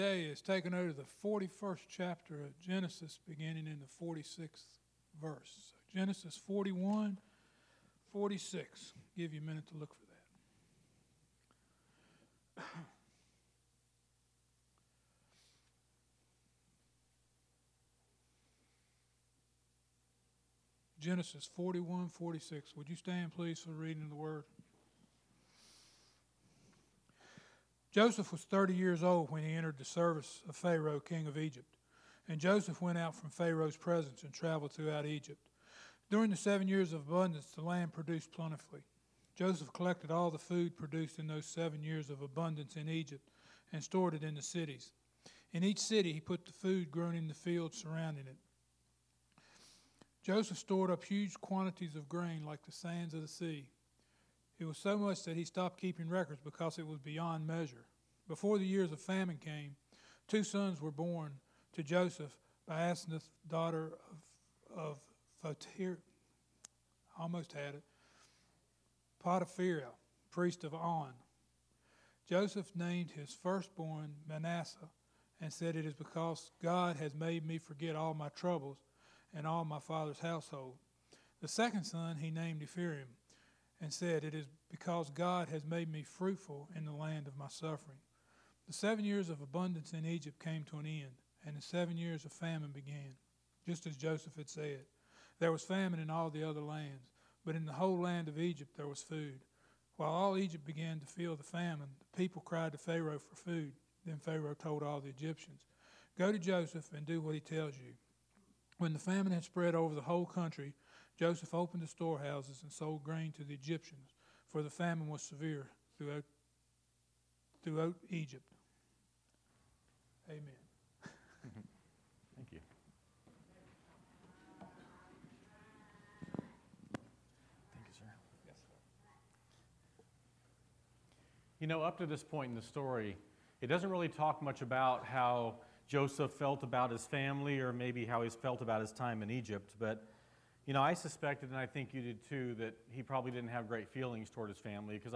Today is taken out of the 41st chapter of Genesis, beginning in the 46th verse. So Genesis 41, 46. Give you a minute to look for that. Genesis 41, 46. Would you stand, please, for the reading of the word? Joseph was 30 years old when he entered the service of Pharaoh, king of Egypt. And Joseph went out from Pharaoh's presence and traveled throughout Egypt. During the 7 years of abundance, the land produced plentifully. Joseph collected all the food produced in those 7 years of abundance in Egypt and stored it in the cities. In each city, he put the food grown in the fields surrounding it. Joseph stored up huge quantities of grain like the sands of the sea. It was so much that he stopped keeping records because it was beyond measure. Before the years of famine came, 2 sons were born to Joseph by Asenath, daughter of Photiphera, almost had it, Potipherah, priest of On. Joseph named his firstborn Manasseh and said, "It is because God has made me forget all my troubles and all my father's household." The second son he named Ephraim and said, "It is because God has made me fruitful in the land of my suffering." The 7 years of abundance in Egypt came to an end, and the 7 years of famine began, just as Joseph had said. There was famine in all the other lands, but in the whole land of Egypt there was food. While all Egypt began to feel the famine, the people cried to Pharaoh for food. Then Pharaoh told all the Egyptians, "Go to Joseph and do what he tells you." When the famine had spread over the whole country, Joseph opened the storehouses and sold grain to the Egyptians, for the famine was severe throughout Egypt. Amen. Thank you. Thank you, sir. Yes, sir. You know, up to this point in the story, it doesn't really talk much about how Joseph felt about his family or maybe how he felt about his time in Egypt, but you know, I suspected, and I think you did too, that he probably didn't have great feelings toward his family, because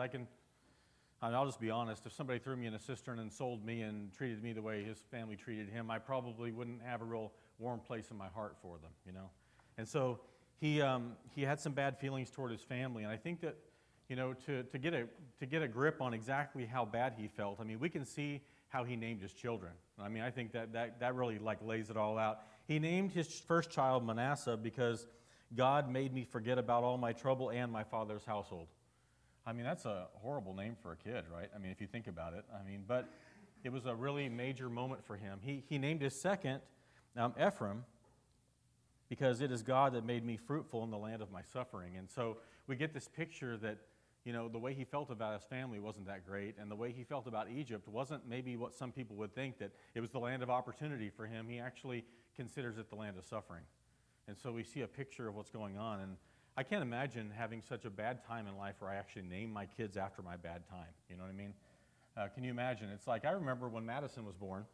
I'll just be honest, if somebody threw me in a cistern and sold me and treated me the way his family treated him, I probably wouldn't have a real warm place in my heart for them, you know. And so he had some bad feelings toward his family, and I think that, you know, to get a grip on exactly how bad he felt, I mean, we can see how he named his children. I mean, I think that really like lays it all out. He named his first child Manasseh because God made me forget about all my trouble and my father's household. I mean, that's a horrible name for a kid, right? I mean, if you think about it. I mean, but it was a really major moment for him. He named his second Ephraim because it is God that made me fruitful in the land of my suffering. And so we get this picture that, you know, the way he felt about his family wasn't that great, and the way he felt about Egypt wasn't maybe what some people would think, that it was the land of opportunity for him. He actually considers it the land of suffering. And so we see a picture of what's going on. And I can't imagine having such a bad time in life where I actually name my kids after my bad time. You know what I mean? Can you imagine? It's like, I remember when Madison was born,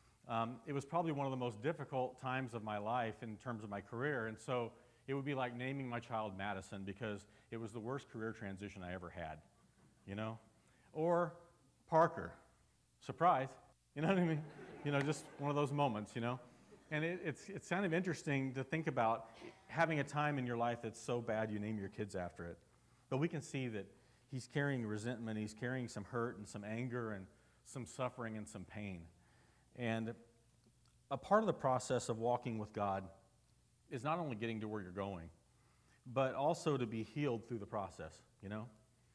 it was probably one of the most difficult times of my life in terms of my career. And so it would be like naming my child Madison, because it was the worst career transition I ever had, you know? Or Parker. Surprise. You know what I mean? You know, just one of those moments, you know? And it's kind of interesting to think about having a time in your life that's so bad you name your kids after it. But we can see that he's carrying resentment, he's carrying some hurt and some anger and some suffering and some pain. And a part of the process of walking with God is not only getting to where you're going, but also to be healed through the process, you know?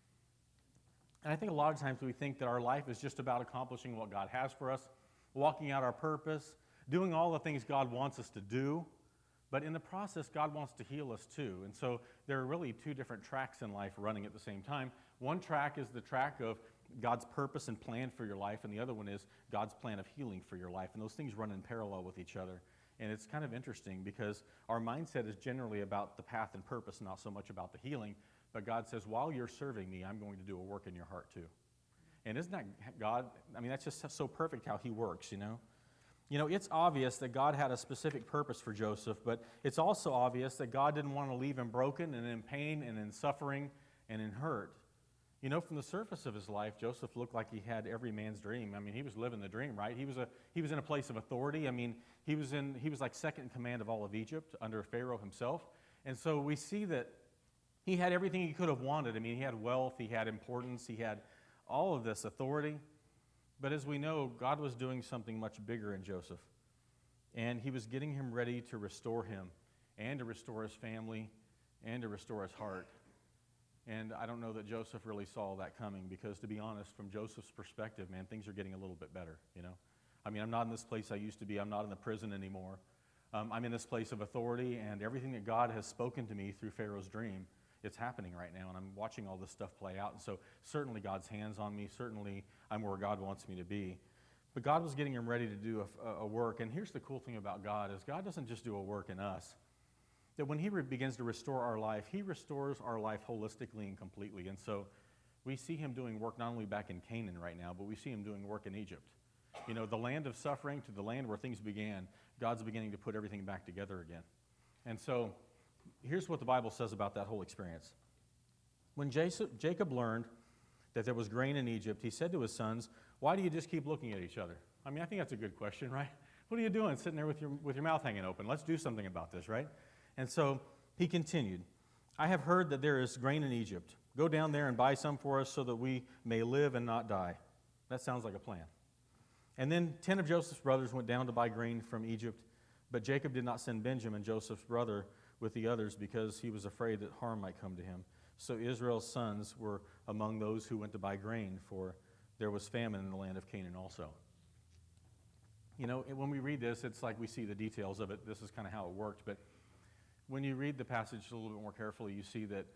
And I think a lot of times we think that our life is just about accomplishing what God has for us, walking out our purpose, doing all the things God wants us to do, but in the process, God wants to heal us too. And so there are really 2 different tracks in life running at the same time. One track is the track of God's purpose and plan for your life, and the other one is God's plan of healing for your life. And those things run in parallel with each other. And it's kind of interesting because our mindset is generally about the path and purpose, not so much about the healing. But God says, while you're serving me, I'm going to do a work in your heart too. And isn't that God? I mean, that's just so perfect how he works, you know? You know, it's obvious that God had a specific purpose for Joseph, but it's also obvious that God didn't want to leave him broken and in pain and in suffering and in hurt. You know, from the surface of his life, Joseph looked like he had every man's dream. I mean, he was living the dream, right? He was in a place of authority. I mean, he was like second in command of all of Egypt under Pharaoh himself. And so we see that he had everything he could have wanted. I mean, he had wealth, he had importance, he had all of this authority. But as we know, God was doing something much bigger in Joseph. And he was getting him ready to restore him and to restore his family and to restore his heart. And I don't know that Joseph really saw that coming because, to be honest, from Joseph's perspective, man, things are getting a little bit better, you know. I mean, I'm not in this place I used to be. I'm not in the prison anymore. I'm in this place of authority, and everything that God has spoken to me through Pharaoh's dream, it's happening right now, and I'm watching all this stuff play out. And so certainly God's hand's on me. Certainly I'm where God wants me to be. But God was getting him ready to do a work. And here's the cool thing about God is God doesn't just do a work in us. That when he begins to restore our life, he restores our life holistically and completely. And so we see him doing work not only back in Canaan right now, but we see him doing work in Egypt. You know, the land of suffering to the land where things began, God's beginning to put everything back together again. And so here's what the Bible says about that whole experience. When Jacob learned that there was grain in Egypt, he said to his sons, "Why do you just keep looking at each other?" I mean, I think that's a good question, right? What are you doing sitting there with your mouth hanging open? Let's do something about this, right? And so he continued, "I have heard that there is grain in Egypt. Go down there and buy some for us so that we may live and not die." That sounds like a plan. And then 10 of Joseph's brothers went down to buy grain from Egypt, but Jacob did not send Benjamin, Joseph's brother, with the others because he was afraid that harm might come to him. So Israel's sons were among those who went to buy grain, for there was famine in the land of Canaan also. You know, when we read this, it's like we see the details of it. This is kind of how it worked, but when you read the passage a little bit more carefully, you see that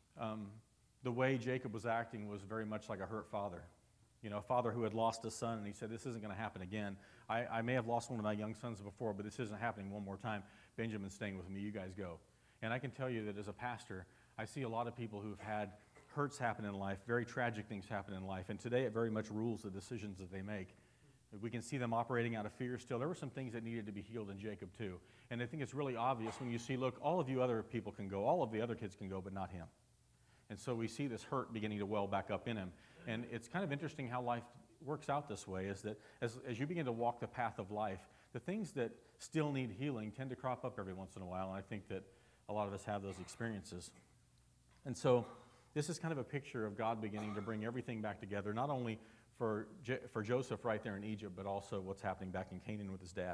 the way Jacob was acting was very much like a hurt father. You know, a father who had lost a son, and he said, "This isn't going to happen again. I may have lost one of my young sons before, but this isn't happening one more time. Benjamin's staying with me. You guys go." And I can tell you that as a pastor, I see a lot of people who've had hurts happen in life, very tragic things happen in life, and today it very much rules the decisions that they make. We can see them operating out of fear still. There were some things that needed to be healed in Jacob too. And I think it's really obvious when you see, look, all of you other people can go, all of the other kids can go, but not him. And so we see this hurt beginning to well back up in him. And it's kind of interesting how life works out this way, is that as you begin to walk the path of life, the things that still need healing tend to crop up every once in a while, and I think that a lot of us have those experiences. And so this is kind of a picture of God beginning to bring everything back together, not only for Joseph right there in Egypt, but also what's happening back in Canaan with his dad.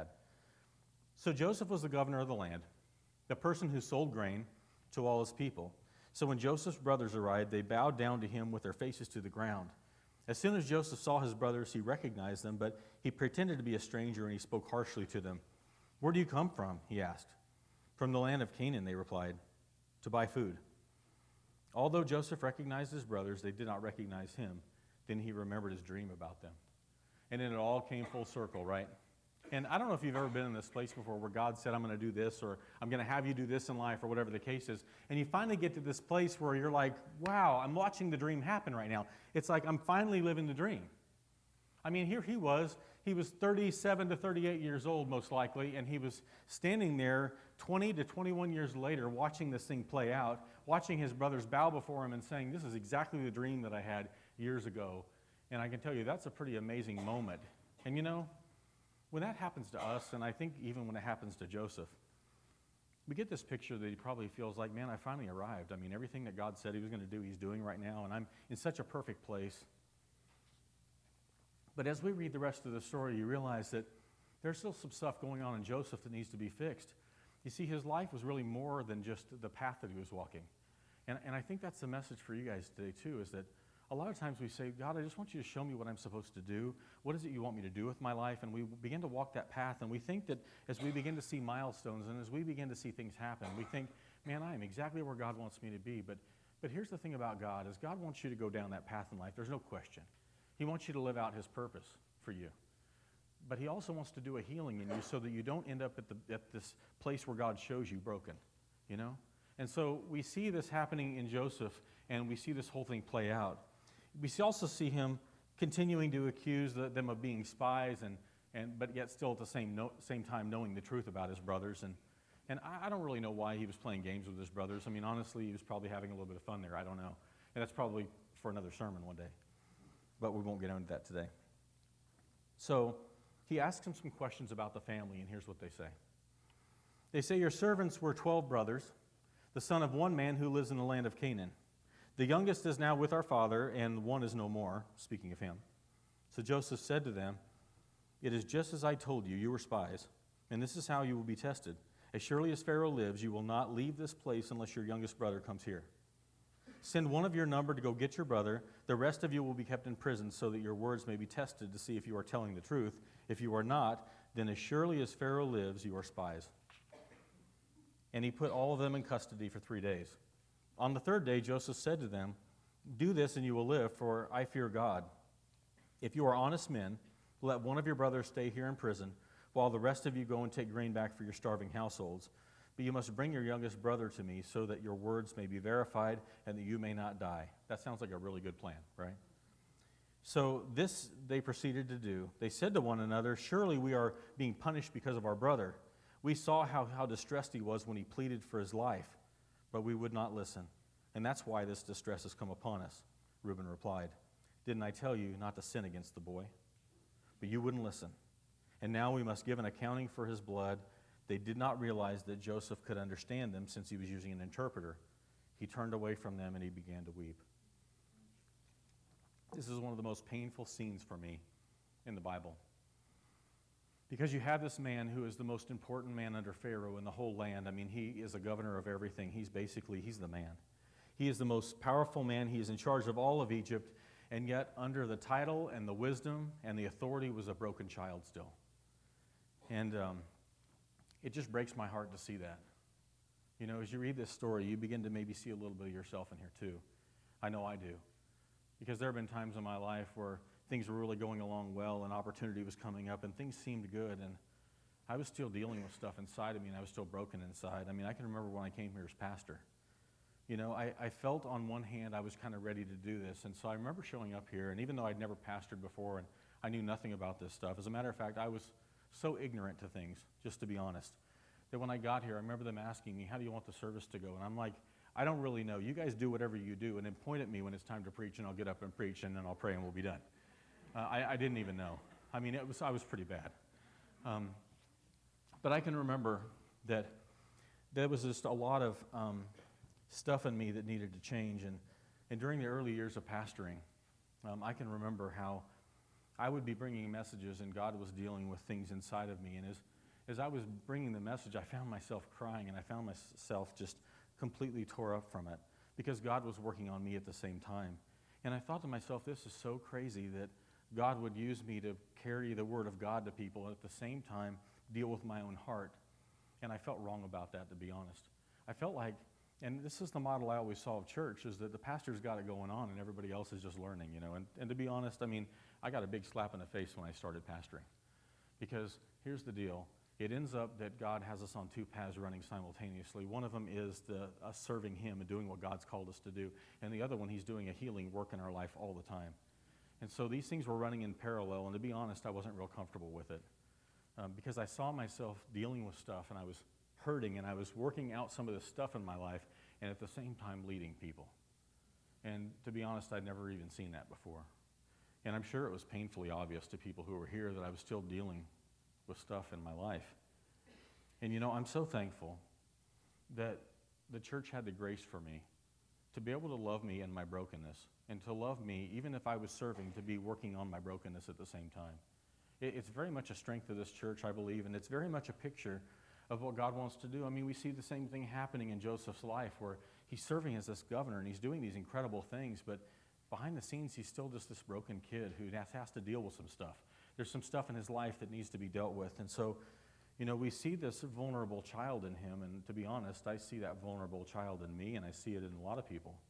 So Joseph was the governor of the land, the person who sold grain to all his people. So when Joseph's brothers arrived, they bowed down to him with their faces to the ground. As soon as Joseph saw his brothers, he recognized them, but he pretended to be a stranger, and he spoke harshly to them. "Where do you come from?" he asked. "From the land of Canaan," they replied, "to buy food." Although Joseph recognized his brothers, they did not recognize him. Then he remembered his dream about them. And then it all came full circle, right? And I don't know if you've ever been in this place before where God said, "I'm going to do this," or "I'm going to have you do this in life," or whatever the case is. And you finally get to this place where you're like, wow, I'm watching the dream happen right now. It's like I'm finally living the dream. I mean, here he was 37 to 38 years old, most likely, and he was standing there 20 to 21 years later watching this thing play out, watching his brothers bow before him and saying, "This is exactly the dream that I had years ago." And I can tell you, that's a pretty amazing moment. And you know, when that happens to us, and I think even when it happens to Joseph, we get this picture that he probably feels like, man, I finally arrived. I mean, everything that God said he was going to do, he's doing right now, and I'm in such a perfect place. But as we read the rest of the story, you realize that there's still some stuff going on in Joseph that needs to be fixed. You see, his life was really more than just the path that he was walking. And I think that's the message for you guys today, too, is that a lot of times we say, "God, I just want you to show me what I'm supposed to do. What is it you want me to do with my life?" And we begin to walk that path, and we think that as we begin to see milestones and as we begin to see things happen, we think, man, I am exactly where God wants me to be. But here's the thing about God, is God wants you to go down that path in life. There's no question. He wants you to live out his purpose for you. But he also wants to do a healing in you so that you don't end up at this place where God shows you broken, you know? And so we see this happening in Joseph, and we see this whole thing play out. We also see him continuing to accuse them of being spies, but yet still at the same time knowing the truth about his brothers. And I don't really know why he was playing games with his brothers. I mean, honestly, he was probably having a little bit of fun there. I don't know. And that's probably for another sermon one day. But we won't get into that today. So he asks him some questions about the family, and here's what they say. They say, your servants were 12 brothers, the son of one man who lives in the land of Canaan. The youngest is now with our father, and one is no more, speaking of him. So Joseph said to them, it is just as I told you, you were spies, and this is how you will be tested. As surely as Pharaoh lives, you will not leave this place unless your youngest brother comes here. Send one of your number to go get your brother. The rest of you will be kept in prison so that your words may be tested to see if you are telling the truth. If you are not, then as surely as Pharaoh lives, you are spies. And he put all of them in custody for 3 days. On the third day, Joseph said to them, do this and you will live, for I fear God. If you are honest men, let one of your brothers stay here in prison, while the rest of you go and take grain back for your starving households. But you must bring your youngest brother to me so that your words may be verified and that you may not die. That sounds like a really good plan, right? So this they proceeded to do. They said to one another, surely we are being punished because of our brother. We saw how distressed he was when he pleaded for his life, but we would not listen. And that's why this distress has come upon us. Reuben replied, didn't I tell you not to sin against the boy? But you wouldn't listen. And now we must give an accounting for his blood. They did not realize that Joseph could understand them since he was using an interpreter. He turned away from them and he began to weep. This is one of the most painful scenes for me in the Bible. Because you have this man who is the most important man under Pharaoh in the whole land. I mean, he is a governor of everything. He's the man. He is the most powerful man. He is in charge of all of Egypt. And yet, under the title and the wisdom and the authority was a broken child still. And it just breaks my heart to see that. You know, as you read this story, you begin to maybe see a little bit of yourself in here too. I know I do. Because there have been times in my life where things were really going along well and opportunity was coming up and things seemed good, and I was still dealing with stuff inside of me and I was still broken inside. I mean, I can remember when I came here as pastor. You know, I felt on one hand I was kind of ready to do this, and so I remember showing up here, and even though I'd never pastored before and I knew nothing about this stuff, as a matter of fact, I was so ignorant to things, just to be honest, that when I got here, I remember them asking me, how do you want the service to go? And I'm like, I don't really know. You guys do whatever you do, and then point at me when it's time to preach, and I'll get up and preach, and then I'll pray, and we'll be done. I didn't even know. I mean, I was pretty bad. But I can remember that there was just a lot of stuff in me that needed to change. And during the early years of pastoring, I can remember how I would be bringing messages, and God was dealing with things inside of me. And as I was bringing the message, I found myself crying, and I found myself just completely tore up from it because God was working on me at the same time. And I thought to myself, this is so crazy that God would use me to carry the word of God to people and at the same time deal with my own heart. And I felt wrong about that, to be honest. I felt like, and this is the model I always saw of church, is that the pastor's got it going on and everybody else is just learning, you know. And to be honest, I mean, I got a big slap in the face when I started pastoring. Because here's the deal. It ends up that God has us on two paths running simultaneously. One of them is us serving him and doing what God's called us to do. And the other one, he's doing a healing work in our life all the time. And so these things were running in parallel. And to be honest, I wasn't real comfortable with it. Because I saw myself dealing with stuff, and I was hurting, and I was working out some of this stuff in my life, and at the same time leading people. And to be honest, I'd never even seen that before. And I'm sure it was painfully obvious to people who were here that I was still dealing with stuff in my life. And you know, I'm so thankful that the church had the grace for me to be able to love me in my brokenness, and to love me, even if I was serving, to be working on my brokenness at the same time. It's very much a strength of this church, I believe, and it's very much a picture of what God wants to do. I mean, we see the same thing happening in Joseph's life, where he's serving as this governor, and he's doing these incredible things, but behind the scenes, he's still just this broken kid who has to deal with some stuff. There's some stuff in his life that needs to be dealt with, and so, you know, we see this vulnerable child in him, and to be honest, I see that vulnerable child in me, and I see it in a lot of people.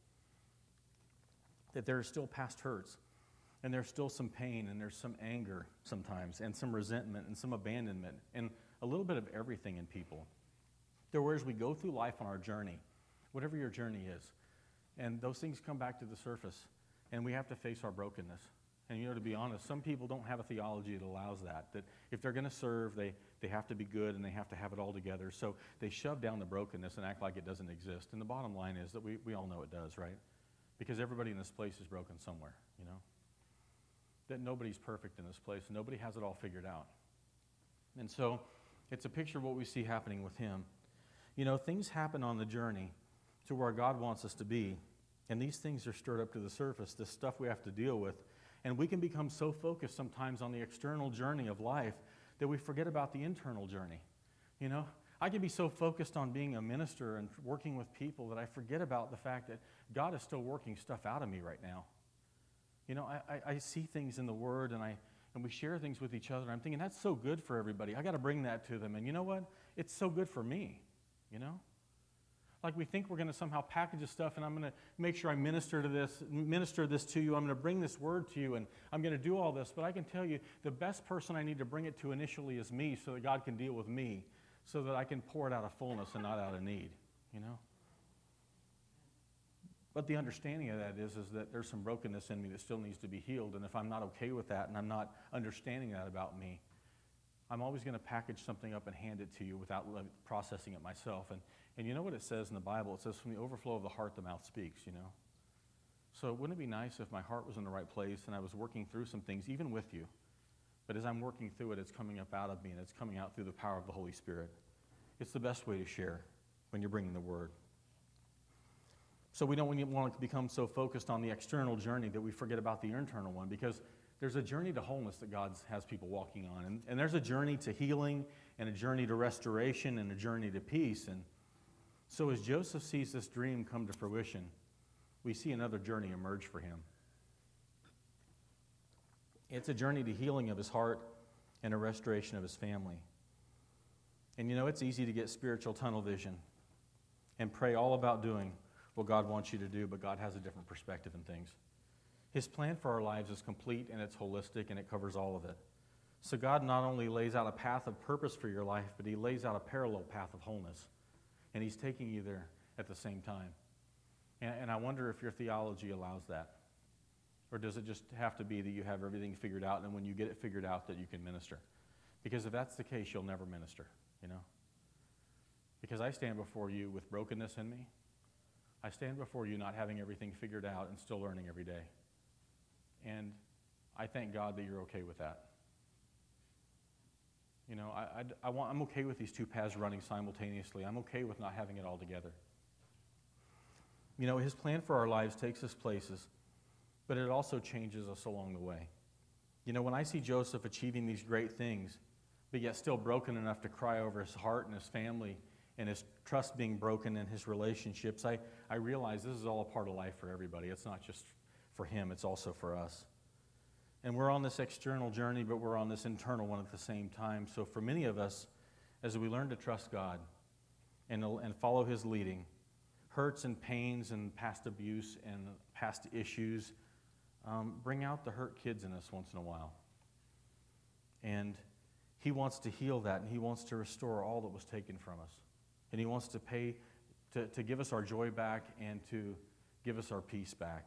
That there are still past hurts, and there's still some pain, and there's some anger sometimes, and some resentment, and some abandonment, and a little bit of everything in people. Whereas we go through life on our journey, whatever your journey is, and those things come back to the surface, and we have to face our brokenness. And you know, to be honest, some people don't have a theology that allows that if they're going to serve, they have to be good and they have to have it all together. So they shove down the brokenness and act like it doesn't exist. And the bottom line is that we all know it does, right? because everybody in this place is broken somewhere, that nobody's perfect in this place. Nobody has it all figured out. And so it's a picture of what we see happening with him. Things happen on the journey to where God wants us to be, and these things are stirred up to the surface, this stuff we have to deal with. And we can become so focused sometimes on the external journey of life that we forget about the internal journey. I can be so focused on being a minister and working with people that I forget about the fact that God is still working stuff out of me right now. I see things in the Word, and we share things with each other, and I'm thinking, that's so good for everybody. I got to bring that to them. And you know what? It's so good for me, Like we think we're going to somehow package this stuff, and I'm going to make sure I minister this to you. I'm going to bring this word to you, and I'm going to do all this. But I can tell you, the best person I need to bring it to initially is me, so that God can deal with me, so that I can pour it out of fullness and not out of need, But the understanding of that is that there's some brokenness in me that still needs to be healed. And if I'm not okay with that and I'm not understanding that about me, I'm always going to package something up and hand it to you without processing it myself. And you know what it says in the Bible? It says, from the overflow of the heart, the mouth speaks, So wouldn't it be nice if my heart was in the right place and I was working through some things, even with you? But as I'm working through it, it's coming up out of me, and it's coming out through the power of the Holy Spirit. It's the best way to share when you're bringing the Word. So we don't want to become so focused on the external journey that we forget about the internal one, because there's a journey to wholeness that God has people walking on. And there's a journey to healing, and a journey to restoration, and a journey to peace. And so as Joseph sees this dream come to fruition, we see another journey emerge for him. It's a journey to healing of his heart and a restoration of his family. And it's easy to get spiritual tunnel vision and pray all about doing what God wants you to do, but God has a different perspective in things. His plan for our lives is complete, and it's holistic, and it covers all of it. So God not only lays out a path of purpose for your life, but he lays out a parallel path of wholeness. And he's taking you there at the same time. And I wonder if your theology allows that. Or does it just have to be that you have everything figured out, and when you get it figured out that you can minister? Because if that's the case, you'll never minister, Because I stand before you with brokenness in me. I stand before you not having everything figured out and still learning every day. And I thank God that you're okay with that. I'm okay with these two paths running simultaneously. I'm okay with not having it all together. His plan for our lives takes us places, but it also changes us along the way. When I see Joseph achieving these great things, but yet still broken enough to cry over his heart and his family and his trust being broken in his relationships, I realize this is all a part of life for everybody. It's not just for him, it's also for us. And we're on this external journey, but we're on this internal one at the same time. So for many of us, as we learn to trust God and follow his leading, hurts and pains and past abuse and past issues bring out the hurt kids in us once in a while. And he wants to heal that, and he wants to restore all that was taken from us. And he wants to give us our joy back and to give us our peace back.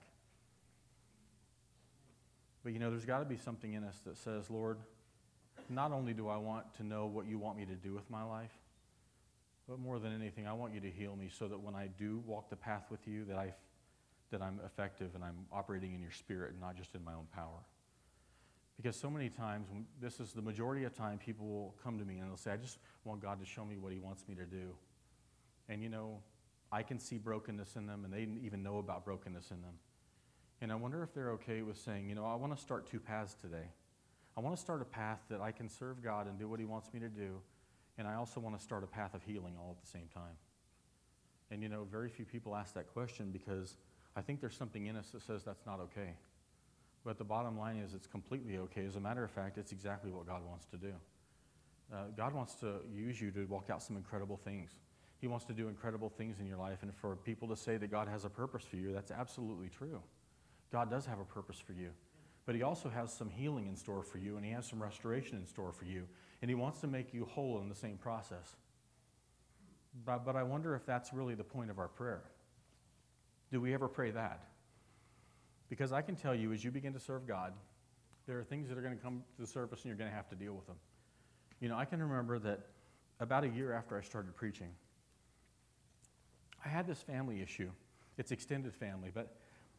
But there's got to be something in us that says, Lord, not only do I want to know what you want me to do with my life, but more than anything, I want you to heal me so that when I do walk the path with you, that I'm effective and I'm operating in your spirit and not just in my own power. Because so many times, this is the majority of time, people will come to me and they'll say, I just want God to show me what he wants me to do. And I can see brokenness in them, and they didn't even know about brokenness in them. And I wonder if they're okay with saying, I want to start two paths today. I want to start a path that I can serve God and do what he wants me to do, and I also want to start a path of healing all at the same time. And very few people ask that question because I think there's something in us that says that's not okay. But the bottom line is it's completely okay. As a matter of fact, it's exactly what God wants to do. God wants to use you to walk out some incredible things. He wants to do incredible things in your life. And for people to say that God has a purpose for you, that's absolutely true. God does have a purpose for you. But he also has some healing in store for you, and he has some restoration in store for you. And he wants to make you whole in the same process. But I wonder if that's really the point of our prayer. Do we ever pray that? Because I can tell you, as you begin to serve God, there are things that are going to come to the surface and you're going to have to deal with them. I can remember that about a year after I started preaching, I had this family issue. It's extended family, but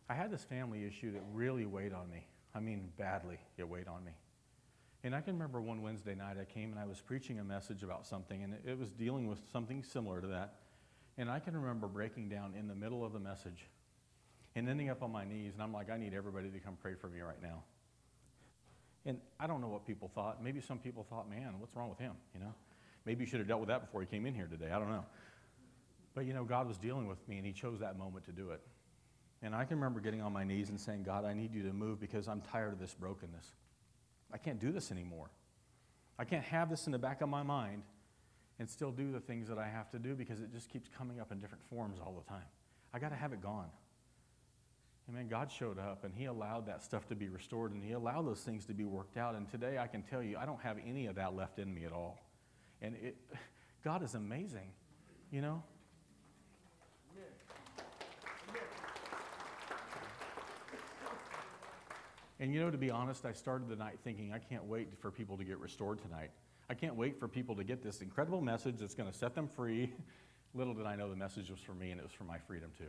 I had this family issue that really weighed on me. I mean, badly, it weighed on me. And I can remember one Wednesday night I came and I was preaching a message about something, and it was dealing with something similar to that. And I can remember breaking down in the middle of the message and ending up on my knees, and I'm like, I need everybody to come pray for me right now. And I don't know what people thought. Maybe some people thought, man, what's wrong with him, Maybe you should have dealt with that before he came in here today. I don't know. But, God was dealing with me, and he chose that moment to do it. And I can remember getting on my knees and saying, God, I need you to move because I'm tired of this brokenness. I can't do this anymore. I can't have this in the back of my mind and still do the things that I have to do because it just keeps coming up in different forms all the time. I got to have it gone. And man, God showed up, and he allowed that stuff to be restored, and he allowed those things to be worked out. And today I can tell you, I don't have any of that left in me at all. And God is amazing, And to be honest, I started the night thinking, I can't wait for people to get restored tonight. I can't wait for people to get this incredible message that's going to set them free. Little did I know the message was for me, and it was for my freedom too,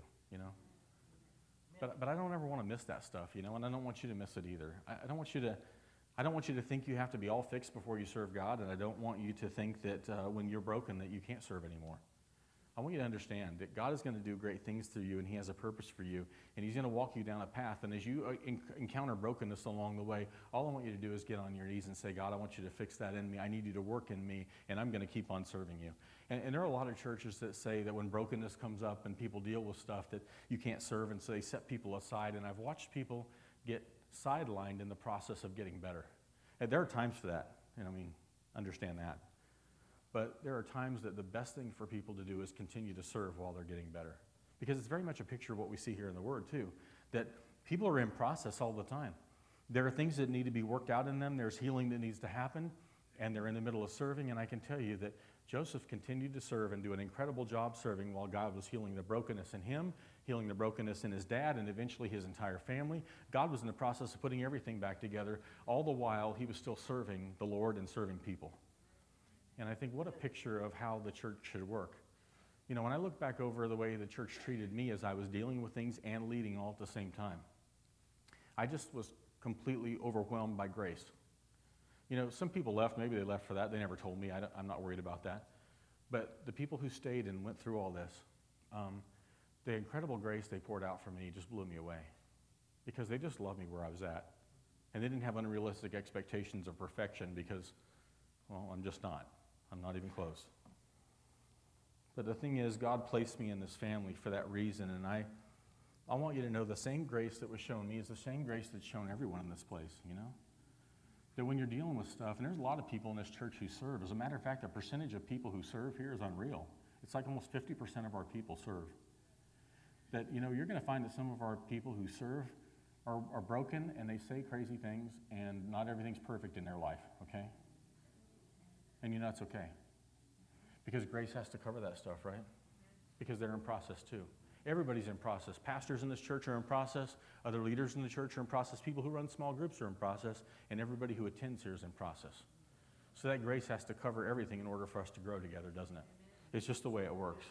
But I don't ever want to miss that stuff, and I don't want you to miss it either. I don't want you to think you have to be all fixed before you serve God, and I don't want you to think that when you're broken that you can't serve anymore. I want you to understand that God is going to do great things through you, and he has a purpose for you, and he's going to walk you down a path. And as you encounter brokenness along the way, all I want you to do is get on your knees and say, God, I want you to fix that in me. I need you to work in me, and I'm going to keep on serving you. And there are a lot of churches that say that when brokenness comes up and people deal with stuff that you can't serve, and so they set people aside. And I've watched people get sidelined in the process of getting better. And there are times for that, understand that. But there are times that the best thing for people to do is continue to serve while they're getting better. Because it's very much a picture of what we see here in the Word, too. That people are in process all the time. There are things that need to be worked out in them. There's healing that needs to happen. And they're in the middle of serving. And I can tell you that Joseph continued to serve and do an incredible job serving while God was healing the brokenness in him, healing the brokenness in his dad, and eventually his entire family. God was in the process of putting everything back together. All the while, he was still serving the Lord and serving people. And I think what a picture of how the church should work. When I look back over the way the church treated me as I was dealing with things and leading all at the same time, I just was completely overwhelmed by grace. Some people left. Maybe they left for that. They never told me. I'm not worried about that. But the people who stayed and went through all this, the incredible grace they poured out for me just blew me away. Because they just loved me where I was at. And they didn't have unrealistic expectations of perfection because, well, I'm just not. I'm not even close. But the thing is, God placed me in this family for that reason, and I want you to know the same grace that was shown me is the same grace that's shown everyone in this place, That when you're dealing with stuff, and there's a lot of people in this church who serve. As a matter of fact, the percentage of people who serve here is unreal. It's like almost 50% of our people serve. That, you're going to find that some of our people who serve are broken, and they say crazy things, and not everything's perfect in their life, okay? And that's okay. Because grace has to cover that stuff, right? Because they're in process too. Everybody's in process. Pastors in this church are in process. Other leaders in the church are in process. People who run small groups are in process. And everybody who attends here is in process. So that grace has to cover everything in order for us to grow together, doesn't it? It's just the way it works.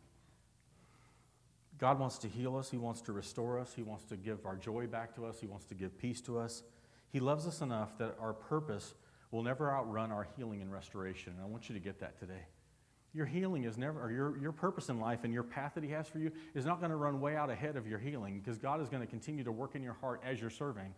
God wants to heal us. He wants to restore us. He wants to give our joy back to us. He wants to give peace to us. He loves us enough that our purpose will never outrun our healing and restoration. And I want you to get that today. Your healing is never, or your purpose in life and your path that he has for you is not going to run way out ahead of your healing, because God is going to continue to work in your heart as you're serving,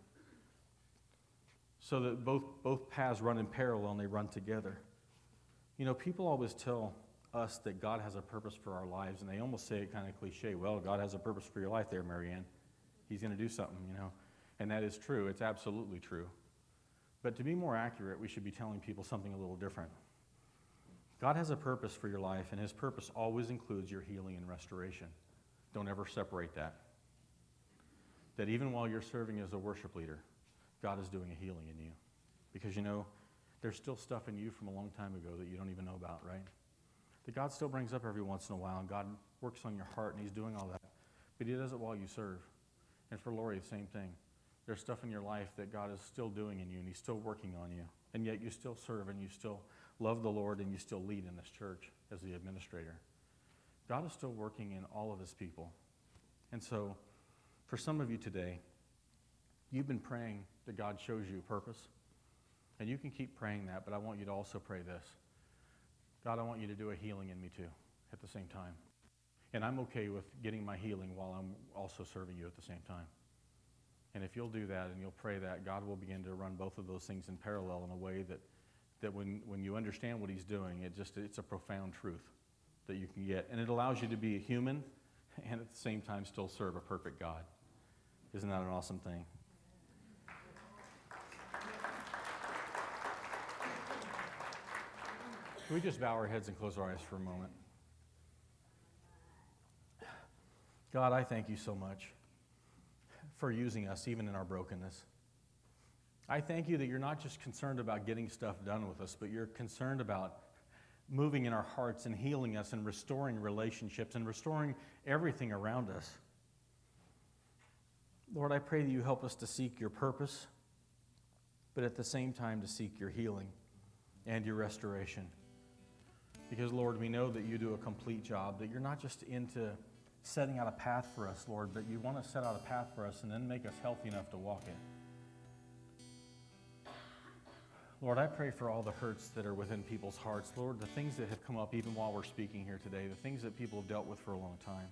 so that both paths run in parallel and they run together. People always tell us that God has a purpose for our lives, and they almost say it kind of cliche, well, God has a purpose for your life there, Marianne. He's going to do something, And that is true. It's absolutely true. But to be more accurate, we should be telling people something a little different. God has a purpose for your life, and his purpose always includes your healing and restoration. Don't ever separate that. That even while you're serving as a worship leader, God is doing a healing in you. Because there's still stuff in you from a long time ago that you don't even know about, right? That God still brings up every once in a while, and God works on your heart, and he's doing all that. But he does it while you serve. And for Lori, the same thing. There's stuff in your life that God is still doing in you, and he's still working on you. And yet you still serve, and you still love the Lord, and you still lead in this church as the administrator. God is still working in all of his people. And so For some of you today, you've been praying that God shows you purpose. And you can keep praying that, but I want you to also pray this. God, I want you to do a healing in me too at the same time. And I'm okay with getting my healing while I'm also serving you at the same time. And if you'll do that and you'll pray that, God will begin to run both of those things in parallel in a way that when you understand what he's doing, it's a profound truth that you can get. And it allows you to be a human and at the same time still serve a perfect God. Isn't that an awesome thing? Can we just bow our heads and close our eyes for a moment? God, I thank you so much for using us even in our brokenness. I thank you that you're not just concerned about getting stuff done with us, but you're concerned about moving in our hearts and healing us and restoring relationships and restoring everything around us. Lord, I pray that you help us to seek your purpose, but at the same time to seek your healing and your restoration. Because, Lord, we know that you do a complete job, that you're not just into setting out a path for us, Lord, but you want to set out a path for us and then make us healthy enough to walk it. Lord, I pray for all the hurts that are within people's hearts. Lord, the things that have come up even while we're speaking here today, the things that people have dealt with for a long time.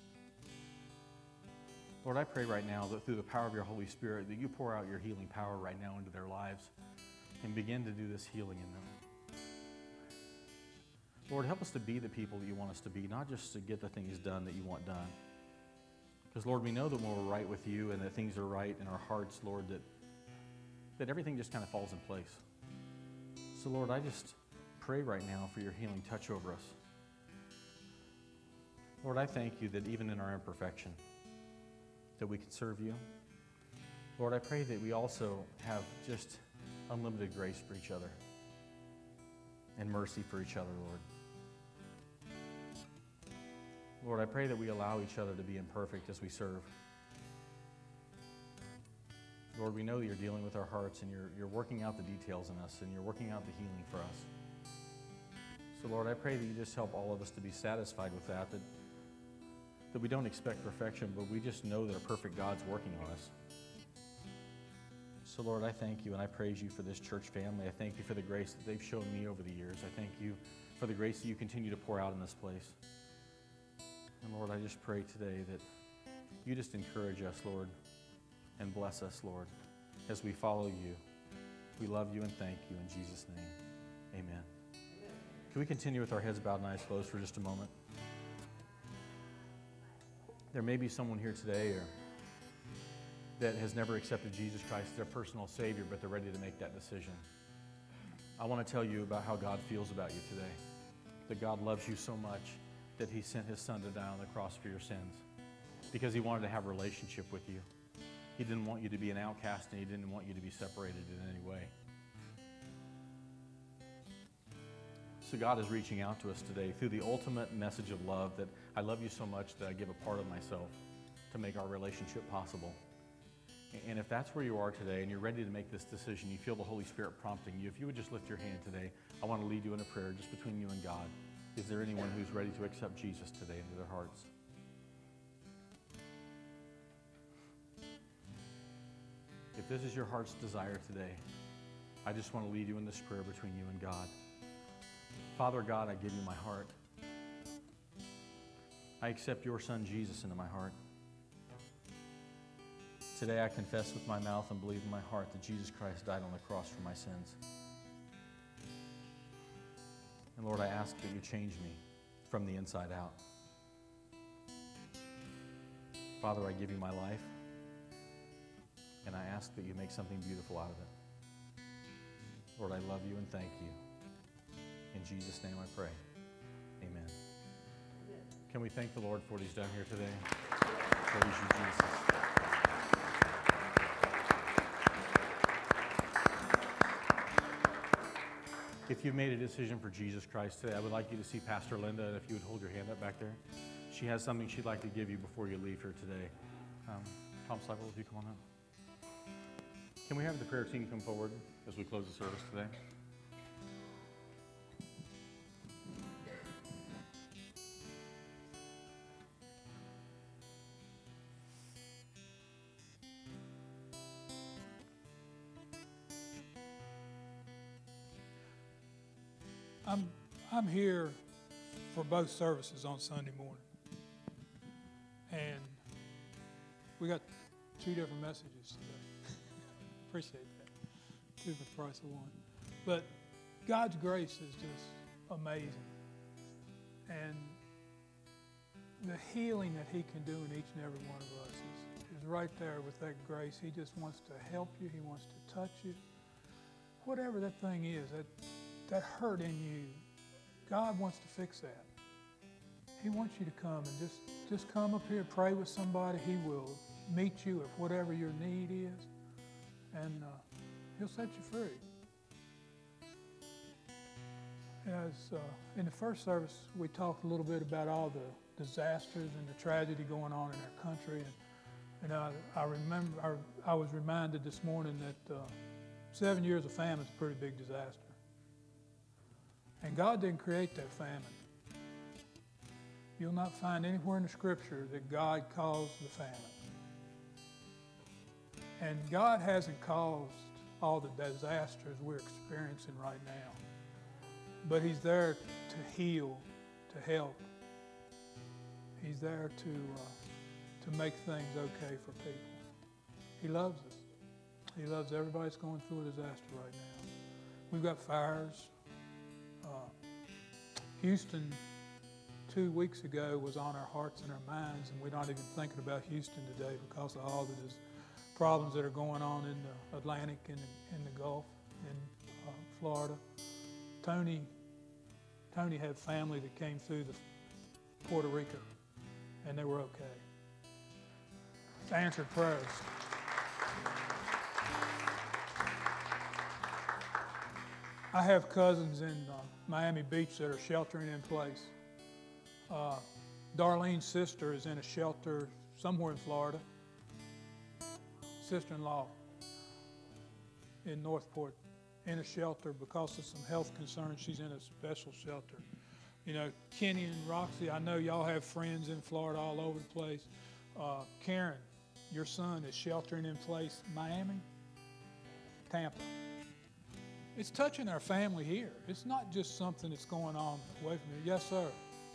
Lord, I pray right now that through the power of your Holy Spirit, that you pour out your healing power right now into their lives and begin to do this healing in them. Lord, help us to be the people that you want us to be, not just to get the things done that you want done. Because, Lord, we know that when we're right with you and that things are right in our hearts, Lord, that everything just kind of falls in place. So, Lord, I just pray right now for your healing touch over us. Lord, I thank you that even in our imperfection, that we can serve you. Lord, I pray that we also have just unlimited grace for each other and mercy for each other, Lord. Lord, I pray that we allow each other to be imperfect as we serve. Lord, we know that you're dealing with our hearts and you're working out the details in us and you're working out the healing for us. So, Lord, I pray that you just help all of us to be satisfied with that we don't expect perfection, but we just know that a perfect God's working on us. So, Lord, I thank you and I praise you for this church family. I thank you for the grace that they've shown me over the years. I thank you for the grace that you continue to pour out in this place. And, Lord, I just pray today that you just encourage us, Lord, and bless us, Lord, as we follow you. We love you and thank you in Jesus' name. Amen. Can we continue with our heads bowed and eyes closed for just a moment? There may be someone here today that has never accepted Jesus Christ as their personal Savior, but they're ready to make that decision. I want to tell you about how God feels about you today, that God loves you so much that he sent his son to die on the cross for your sins because he wanted to have a relationship with you. He didn't want you to be an outcast, and he didn't want you to be separated in any way. So God is reaching out to us today through the ultimate message of love, that I love you so much that I give a part of myself to make our relationship possible. And if that's where you are today and you're ready to make this decision, you feel the Holy Spirit prompting you, if you would just lift your hand today, I want to lead you in a prayer just between you and God. Is there anyone who's ready to accept Jesus today into their hearts? If this is your heart's desire today, I just want to lead you in this prayer between you and God. Father God, I give you my heart. I accept your son Jesus into my heart. Today I confess with my mouth and believe in my heart that Jesus Christ died on the cross for my sins. And Lord, I ask that you change me from the inside out. Father, I give you my life, and I ask that you make something beautiful out of it. Lord, I love you and thank you. In Jesus' name I pray. Amen. Can we thank the Lord for what he's done here today? Praise you, Jesus. If you've made a decision for Jesus Christ today, I would like you to see Pastor Linda, and if you would hold your hand up back there. She has something she'd like to give you before you leave here today. Tom Seibel, if you come on up. Can we have the prayer team come forward as we close the service today? I'm here for both services on Sunday morning. And we got 2 different messages today. Appreciate that. 2 for the price of 1. But God's grace is just amazing. And the healing that He can do in each and every one of us is right there with that grace. He just wants to help you. He wants to touch you. Whatever that thing is, that hurt in you, God wants to fix that. He wants you to come and just come up here, pray with somebody. He will meet you at whatever your need is, and He'll set you free. As in the first service, we talked a little bit about all the disasters and the tragedy going on in our country, and I remember I was reminded this morning that 7 years of famine is a pretty big disaster, and God didn't create that famine. You'll not find anywhere in the Scripture that God caused the famine. And God hasn't caused all the disasters we're experiencing right now. But He's there to heal, to help. He's there to make things okay for people. He loves us. He loves everybody that's going through a disaster right now. We've got fires. Houston 2 weeks ago was on our hearts and our minds, and we're not even thinking about Houston today because of all the problems that are going on in the Atlantic and in the Gulf, in Florida. Tony had family that came through the Puerto Rico, and they were okay. It's answered prayers. I have cousins in Miami Beach that are sheltering in place. Darlene's sister is in a shelter somewhere in Florida. Sister-in-law in Northport in a shelter because of some health concerns. She's in a special shelter. You know, Kenny and Roxy, I know y'all have friends in Florida all over the place. Karen, your son is sheltering in place. Miami, Tampa. It's touching our family here. It's not just something that's going on away from here. Yes, sir.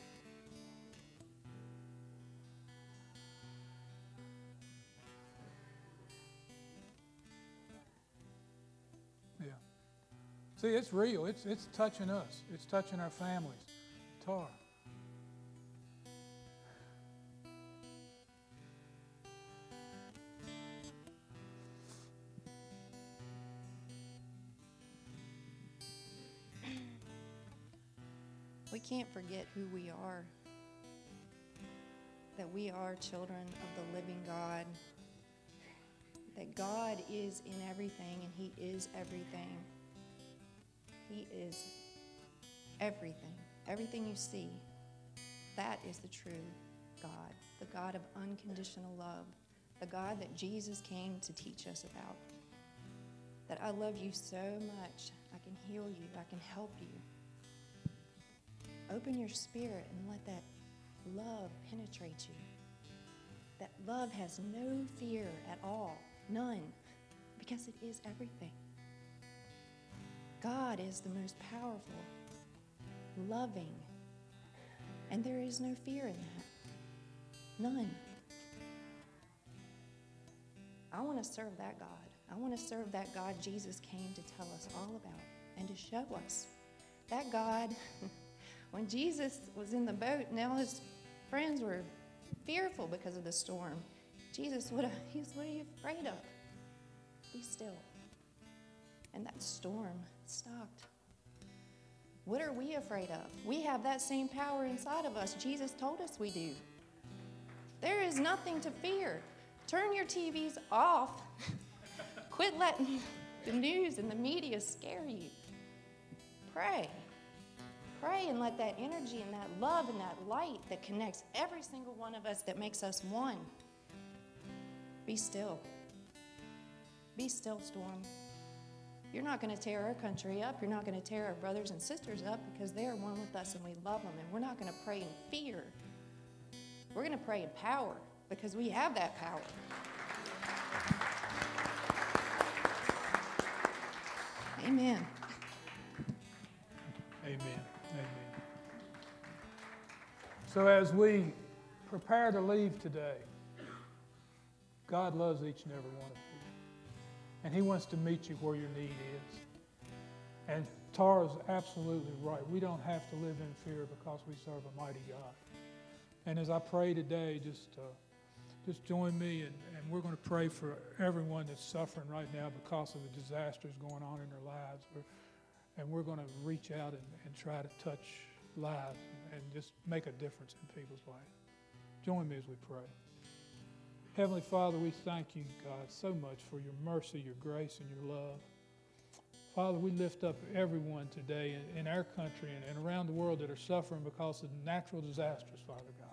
Yeah. See, it's real. It's touching us. It's touching our families. Tar. We can't forget who we are, that we are children of the living God, that God is in everything and He is everything. He is everything. Everything you see, that is the true God, the God of unconditional love, the God that Jesus came to teach us about. That I love you so much, I can heal you, I can help you. Open your spirit and let that love penetrate you. That love has no fear at all, none, because it is everything. God is the most powerful, loving, and there is no fear in that, none. I want to serve that God. I want to serve that God Jesus came to tell us all about and to show us. That God... When Jesus was in the boat and all his friends were fearful because of the storm, Jesus, what are you afraid of? Be still. And that storm stopped. What are we afraid of? We have that same power inside of us. Jesus told us we do. There is nothing to fear. Turn your TVs off. Quit letting the news and the media scare you. Pray. Pray and let that energy and that love and that light that connects every single one of us, that makes us one. Be still. Be still, storm. You're not going to tear our country up. You're not going to tear our brothers and sisters up, because they are one with us and we love them. And we're not going to pray in fear. We're going to pray in power, because we have that power. Amen. Amen. Amen. So as we prepare to leave today, God loves each and every one of you. And He wants to meet you where your need is. And Tara's absolutely right. We don't have to live in fear because we serve a mighty God. And as I pray today, just join me, and we're going to pray for everyone that's suffering right now because of the disasters going on in their lives. And we're going to reach out and try to touch lives and just make a difference in people's lives. Join me as we pray. Heavenly Father, we thank you, God, so much for your mercy, your grace, and your love. Father, we lift up everyone today in our country and around the world that are suffering because of natural disasters, Father God.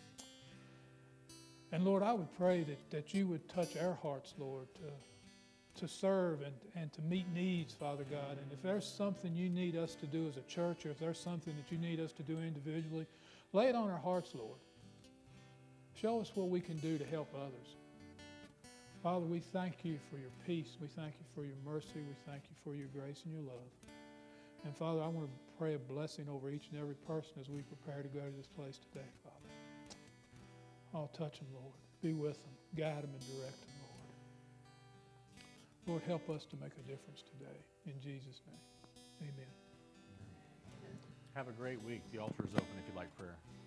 And Lord, I would pray that you would touch our hearts, Lord, to serve and to meet needs, Father God. And if there's something you need us to do as a church, or if there's something that you need us to do individually, lay it on our hearts, Lord. Show us what we can do to help others. Father, we thank you for your peace. We thank you for your mercy. We thank you for your grace and your love. And Father, I want to pray a blessing over each and every person as we prepare to go to this place today, Father. Oh, touch them, Lord. Be with them. Guide them and direct them, Lord. Lord, help us to make a difference today. In Jesus' name, amen. Have a great week. The altar is open if you'd like prayer.